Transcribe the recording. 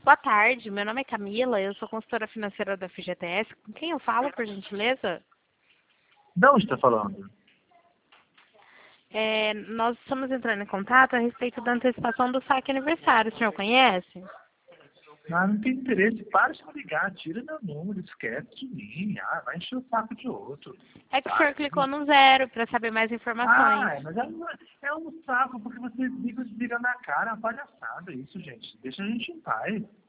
Boa tarde, meu nome é Camila, eu sou consultora financeira da FGTS. Com quem eu falo, por gentileza? De onde está falando? Nós estamos entrando em contato a respeito da antecipação do saque aniversário. O senhor conhece? Ah, não tem interesse. Para de me ligar. Tira meu número. Esquece de mim. Ah, vai encher o saco de outro. É que o senhor clicou no 0 para saber mais informações. Mas é um saco porque você desliga na cara. É uma palhaçada isso, gente. Deixa a gente em paz.